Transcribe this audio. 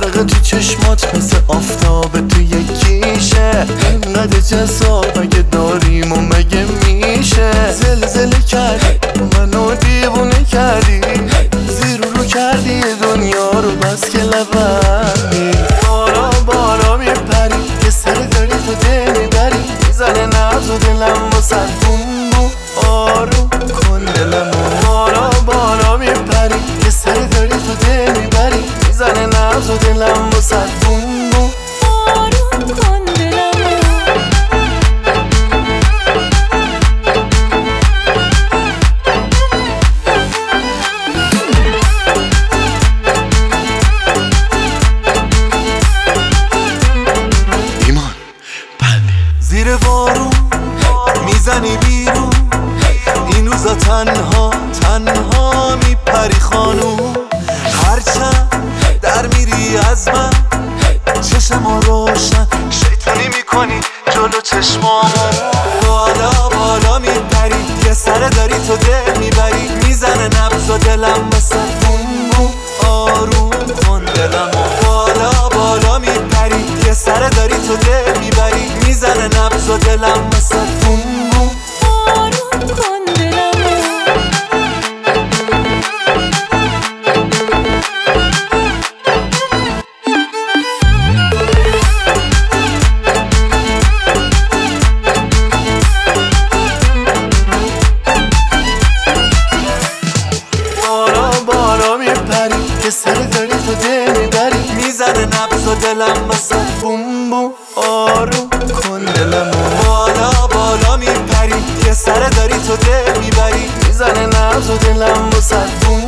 غرق تو چشمات مثل آفتاب تو یکیشه. انقدر جذاب مگه داریم و مگه میشه. زلزله کردی منو دیوونه کردی، زیر رو کردی دنیا رو بس که لبندی. بالا بالا میپری یه سر داری تو دل میبری، میزنه نبض و دلم واسه بوم بوم آروم کن دلمو. بالا بالا میپری یه سر داری تو دل میبری، میزنه نبض و دلم واسه بوم بوم آروم کن دلمو. ایمان بله زیر بارون میزنی بیرون، این روزا تنها تنها میپری خانوم. هرچند در میری از من چشمو روشن شیطونی میکنی جلو چشمامو. بالا بالا میپری یه سر داری تو دل میبری، میزنه نبض و دلم واسه بوم بوم آروم کن دلمو. بالا بالا میپری یه سر داری تو دل میبری، میزنه نبض و دلم واسه بوم بوم آروم کن دلمو. بالا بالا میپری یه سر داری تو دل میبری، میزنه نبض و دلم واسه بوم بوم آروم کن دلمو. بالا بالا میپری یه سر داری تو دل میبری، میزنه نبض و دلم واسه بوم